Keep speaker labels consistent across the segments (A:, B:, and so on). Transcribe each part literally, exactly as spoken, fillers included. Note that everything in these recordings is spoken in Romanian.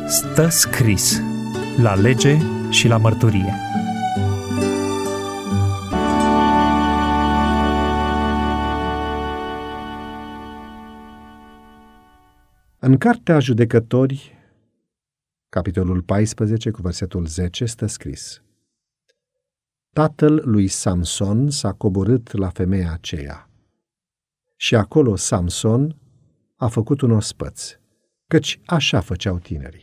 A: Stă scris la lege și la mărturie.
B: În Cartea Judecători, capitolul paisprezece, cu versetul zece, stă scris: Tatăl lui Samson s-a coborât la femeia aceea și acolo Samson a făcut un ospăț, căci așa făceau tinerii.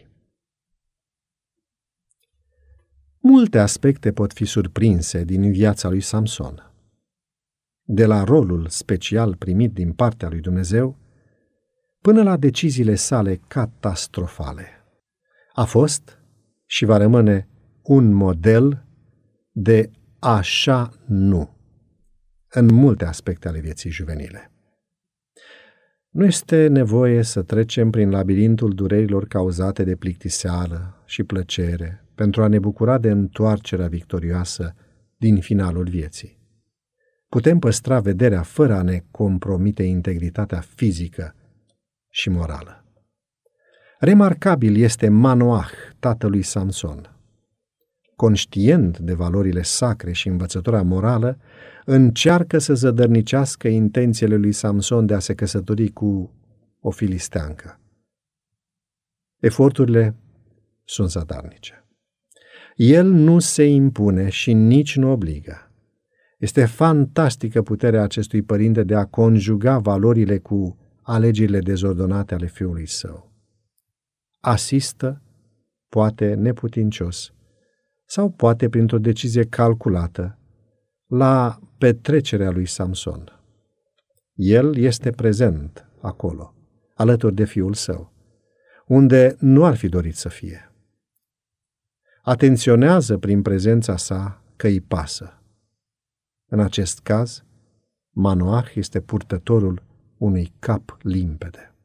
B: Multe aspecte pot fi surprinse din viața lui Samson. De la rolul special primit din partea lui Dumnezeu, până la deciziile sale catastrofale. A fost și va rămâne un model de așa nu în multe aspecte ale vieții juvenile. Nu este nevoie să trecem prin labirintul durerilor cauzate de plictiseală și plăcere pentru a ne bucura de întoarcerea victorioasă din finalul vieții. Putem păstra vederea fără a ne compromite integritatea fizică și morală. Remarcabil este Manoah, tatălui Samson. Conștient de valorile sacre și învățătura morală, încearcă să zădărnicească intențiile lui Samson de a se căsători cu o filisteancă. Eforturile sunt zadarnice. El nu se impune și nici nu obligă. Este fantastică puterea acestui părinte de a conjuga valorile cu alegerile dezordonate ale fiului său. Asistă, poate neputincios, sau poate printr-o decizie calculată, la petrecerea lui Samson. El este prezent acolo, alături de fiul său, unde nu ar fi dorit să fie. Atenționează prin prezența sa că îi pasă. În acest caz, Manoah este purtătorul unui cap limpede.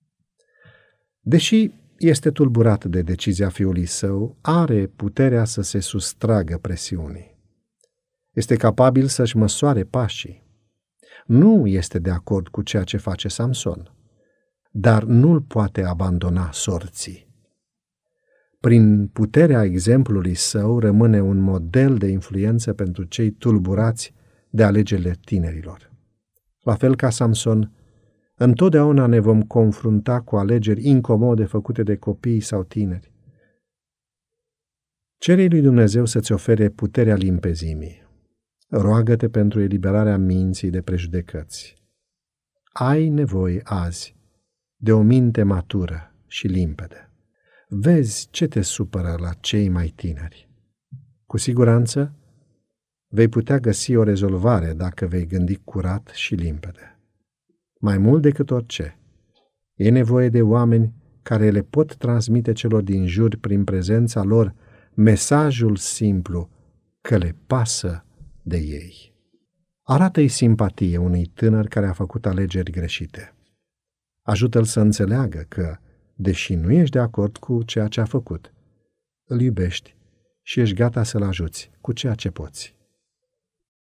B: Deși este tulburat de decizia fiului său, are puterea să se sustragă presiunii. Este capabil să-și măsoare pașii. Nu este de acord cu ceea ce face Samson, dar nu-l poate abandona sorții. Prin puterea exemplului său rămâne un model de influență pentru cei tulburați de alegerile tinerilor. La fel ca Samson, întotdeauna ne vom confrunta cu alegeri incomode făcute de copii sau tineri. Cere lui Dumnezeu să-ți ofere puterea limpezimii. Roagă-te pentru eliberarea minții de prejudecăți. Ai nevoie azi de o minte matură și limpede. Vezi ce te supără la cei mai tineri. Cu siguranță vei putea găsi o rezolvare dacă vei gândi curat și limpede. Mai mult decât orice, e nevoie de oameni care le pot transmite celor din jur prin prezența lor mesajul simplu că le pasă de ei. Arată-i simpatie unui tânăr care a făcut alegeri greșite. Ajută-l să înțeleagă că, deși nu ești de acord cu ceea ce a făcut, îl iubești și ești gata să-l ajuți cu ceea ce poți.